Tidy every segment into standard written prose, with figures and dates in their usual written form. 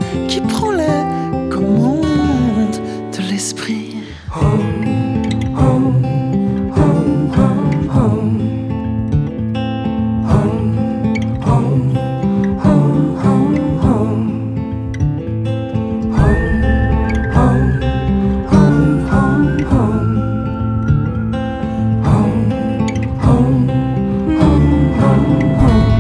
qui prend les commandes de l'esprit. Home, home, home, home, home. Home, home, home, home, home. Home, home, home, home, home. Home, home, home, home, home.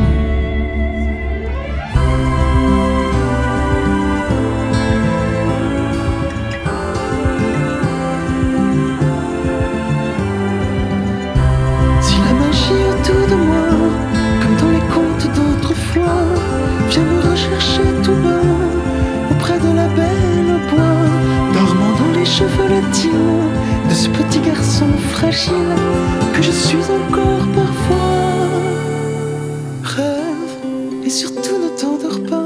Si la magie autour de moi, comme dans les contes d'autrefois, vient me rechercher tout bas, auprès de la belle au bois, dormant dans les cheveletines de ce petit garçon fragile que je suis encore parfois. Rêve et surtout ne t'endors pas.